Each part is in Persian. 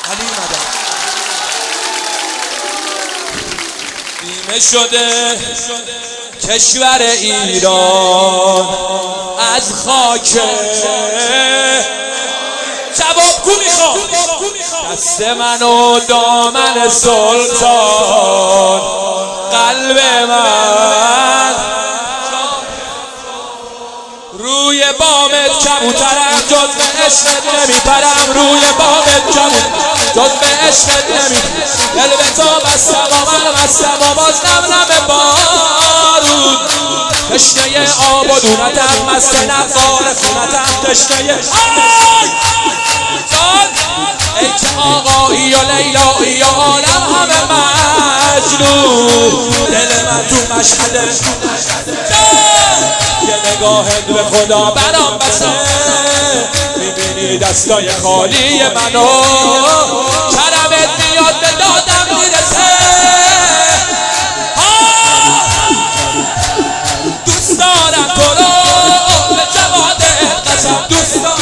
علی مدد. نیمه شده کشور ایران از خاک جوابگو میخوام دست من و دامن سلطان قلب من روی بامت کبوترم جز به عشقت نمیپرم روی بامت جز به عشقت نمیپرم دل به تو بستم و من بستم و باز نم بارود تشنه آب و دونتم مست نفار خونتم تشنه ای که آقایی و لیلایی و عالم همه مجنون دل من تو مشهده یه نگاهت به خدا برام بسه میبینی دستای خالی منو کرمت میاد به دادم میرسه دوست دارم تو رو به جوادت قسم دوست دارم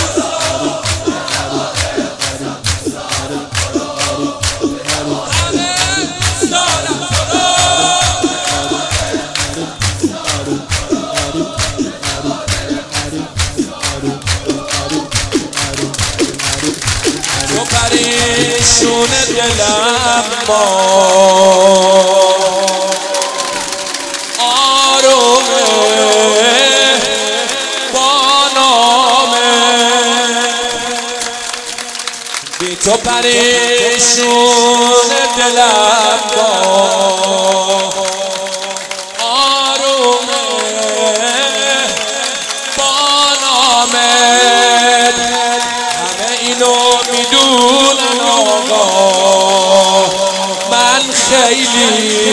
تو پریشون دلم ما آرومه با نامه بی تو پریشون دلم ما آرومه با نامه اینو میدونم آقا من خیلی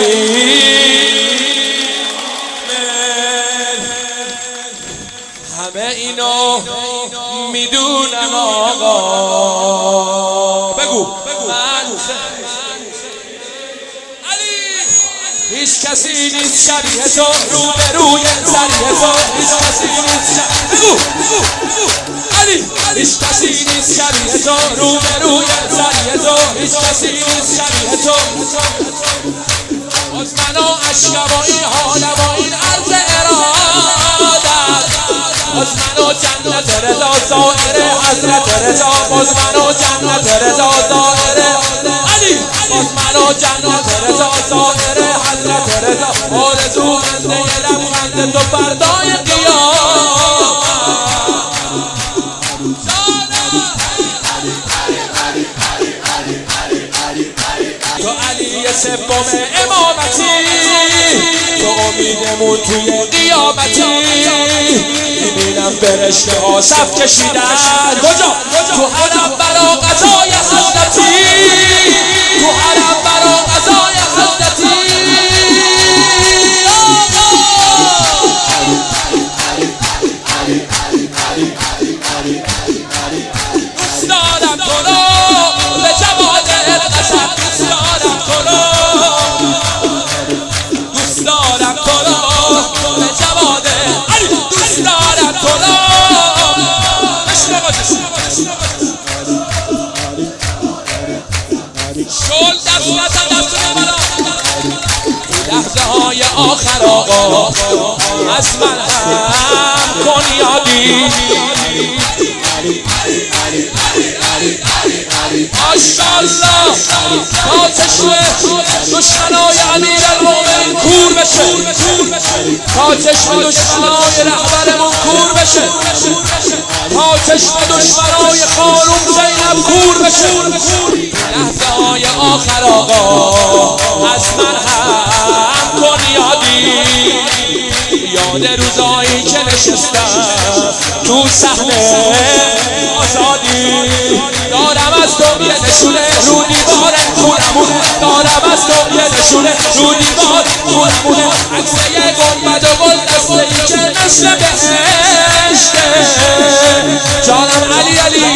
همه اینو میدونم آقا بگو من هیچ کسی نیست شبیه تو رو به روی سریع تو هیچ کسی نیست بگو علی هیچ کسی نیست شبیه تو رو به روی سریع تو هیچ کسی نیست شبیه تو باز من و عشق با این حال با این عرض ارادت باز من و جنت رضا زائر حضرت رضا باز من و جنت رضا زائر علی باز من و جنت رضا زائر حضرت رضا آرزومنده لبخند تو فردای قیامت تو علی سوم امامتی تو امیدمون توی قیامتی میبینم فرشته ها صف کشیدن کجا؟ تو حرم برا قضای حضرتی تو حرم برا قضای حضرتی دوست دارم تو رو به جوادت قسم دوست دارم تو رو دوست دارم تو رو به جوادت دوست دارم تو رو شل دست بالا لحظه های آخر آقا از من هم کن یادی ماشاءالله تا چشم دشمنای امیرالمومنین کور بشه تا چشم دشمنای رهبرمون کور بشه تا چشم دشمنای خانم زینب کور بشه لحظه های آخر آقا از من هم کن یادی یاد روزایی که نشستم تو صحنه آزادی دارم از تو یه نشونه رو دیوار خونمونه دارم از تو یه نشونه رو دیوار خونمونه عکسه گنبد و گل دسته ای که مثل بهشته جانم علی علی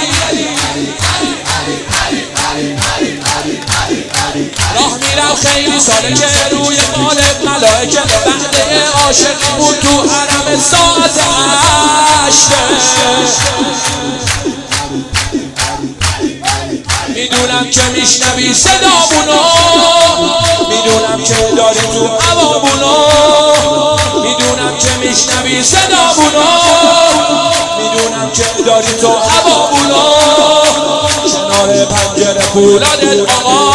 راه میرم خیلی ساله که روی مال ملائکه بعد عاشقی بود تو حرم ساعت 8 میدونم که میشنوی صدامونو، میدونم که داری تو هوامونو، میدونم که میشنوی صدامونو، میدونم که داری تو هوامونو. کنار پنجره فولادت آقا